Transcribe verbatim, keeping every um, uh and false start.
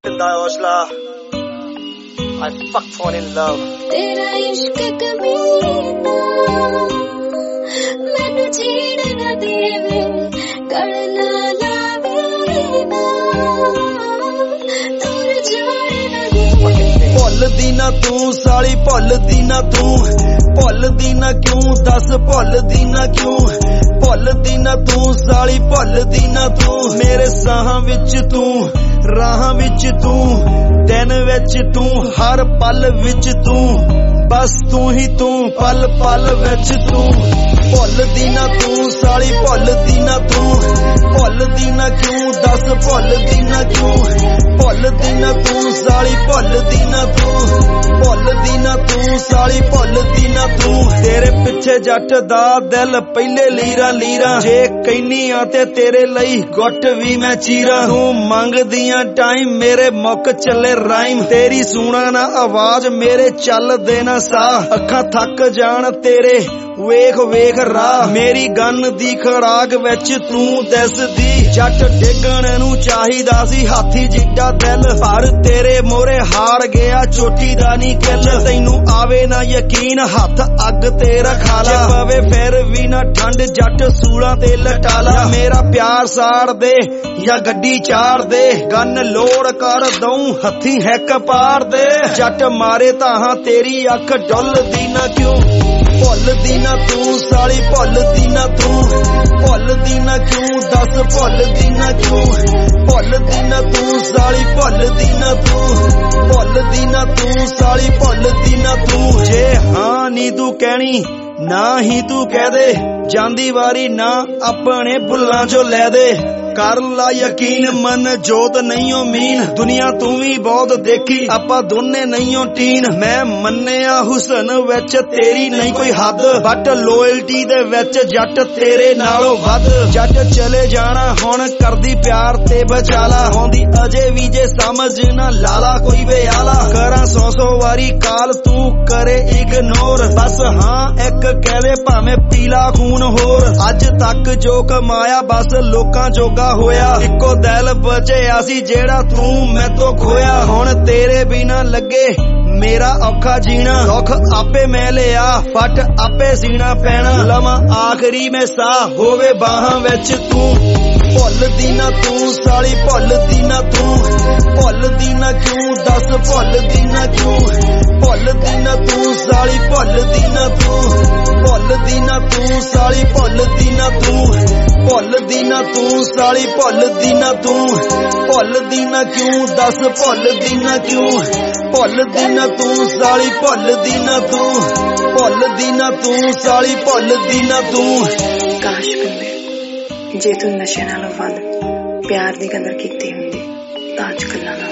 Osla, I fucked fallen in love. तेरा इश्क कमीना मैनू जीण ना देवे गल ना लावे ना दूर जाण ना देवे भुलदी ना तू साली भुलदी ना तू भुलदी ना क्यों दस भुलदी ना क्यों भुलदी ना तू साली भुलदी ना तू मेरे साहां विच तू राहां विच तू दिन विच तू हर पल विच तू बस तू ही तू पल पल विच तू भुलदी ना तू साली भुलदी ना तू भुलदी ना क्यों दस भुलदी ना क्यों भुलदी ना तू साली भुलदी ना तू भुलदी ना तू साली भुलदी ना तू तेरे पिछे जट दा दिल पहले लीरा लीरा जे कहनी आ ते तेरे लई गुट भी मैं चीरा तू मंगदियां टाइम मेरे मुक चले राइम तेरी सुना ना आवाज मेरे चल देना सा अखां थक जान तेरे वेख वेख राह मेरी गन दी खड़ाक विच तू दसदी जट डिगण नू चाहिदा सी हाथी जिड्डा दिल पर तेरे मोरे हार गया चोटी दा नी किल तैनू आवे ना यकीन हथ अग ते रखा ला पवे फिर भी ना ठंड जट सूला ते लटाला मेरा प्यार साड़ दे या गड्डी चाड़ दे गन लोड़ कर दऊं हथी हैक पार दे जट मारे ताहां तेरी अख डुलदी ना क्यों भुलदी ना तू साली भुलदी ना तू भुलदी ना क्यों दस भुलदी ना क्यों भुलदी ना तू साली भुलदी ना तू भुलदी ना तू साली भुलदी ना तू जे हाँ नी तू कहनी ना ही तू कह दे जांदी वारी ना अपने बुल्लां चो लै दे कर ला यकीन मन जोत नहीं हो मीन दुनिया तू भी बहुत देखी आपा दोने नहीं हो टीन मैं मन्निया हुसन विच तेरी नहीं कोई हद बट लॉयल्टी दे विच जट तेरे नालों वध जट चले जाना हुण करदी प्यार ते बचाला होंदी अजे भी जे समझ ना लाला कोई वे आला करा सौ सौ वारी काल तू करे इग्नोर बस हाँ एक कह दे भावें पीला खून होर अज तक जो कमाया बस लोकां जोगा होया इको दिल बचिया सी जेड़ा तू मैं तो खोया हुण तेरे बिना लगे मेरा औखा जीना दुख आपे मैं लिया फट आपे सीना पैना लवां आखिरी में सा होवे बाहां विच तू भुलदी ना तू साली भुलदी ना तू भुलदी ना क्यों दस भुलदी ना क्यों भुलदी ना तू साली भुलदी ना तू भुलदी ना तू साली भुलदी ना तू भुलदी ना तू साली भुलदी ना तू भुलदी ना क्यों दस भुलदी ना क्यों भुलदी ना तू साली भुलदी ना तू भुलदी ना तू साली भुलदी ना तू काश पिंदे जे तू नशे नालों वध प्यार दी कदर कीती हुंदी तां अज कल्ला ना